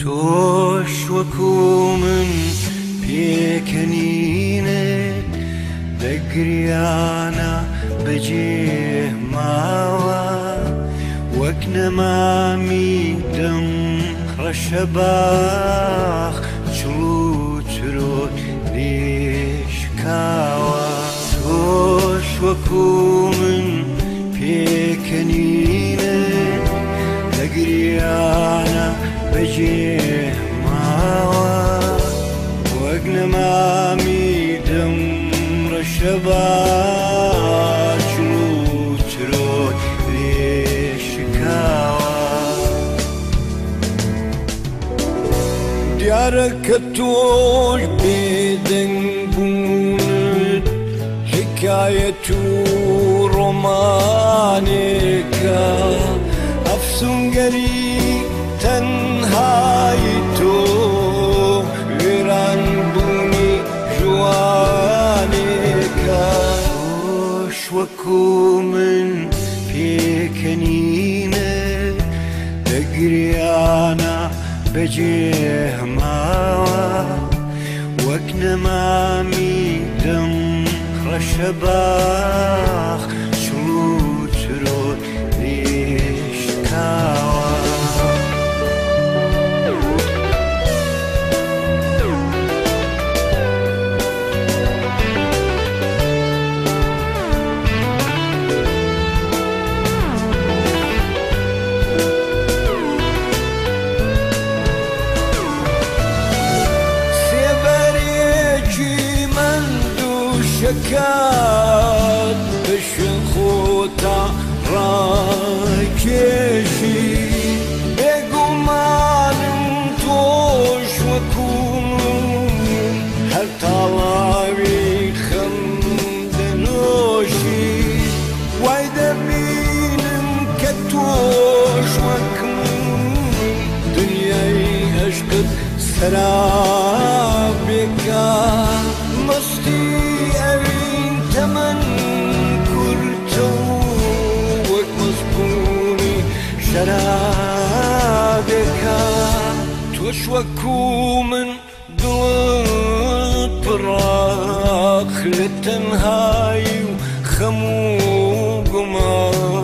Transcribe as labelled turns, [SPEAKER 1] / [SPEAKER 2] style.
[SPEAKER 1] تۆش وەکوو من پێکەنینت دەگریانە بەجێ ماوە وەک نەمامی دەم ڕەشە باخ چڵ و چرۆک لێشکاوە تۆش وەکوو من پێکەنینت دەگریانە بەجێ ماوە وەک نەمامی دەم ڕەشە باخ چڵ و چرۆک دیارە کە تۆش بێدەنگ بوونت حکایەت و ڕۆمانێکە ئەفسوونگەری تەنهایی تۆ وێران بوونی جوانێکە تۆش وەکوو من پێکەنینت دەگریانە بەجێ ماوە وەک نەمامی دەم ڕەشە باخ چڵ و چرۆک لێشکاوە شکات بشن خۆتا ڕاکێشی بێگومانم تۆش وەکوو من هەر تاڵاوی خەم دەنۆشی وای دەبینم کە تۆش وەک من دنیای عەشقت سەرابێکە مستی ئەوین تەمەن کورتە و وەک مەزبوونی شەرابێکە تۆش وەکوو من دڵت پڕاق لە تەنهایی و خەم و گومان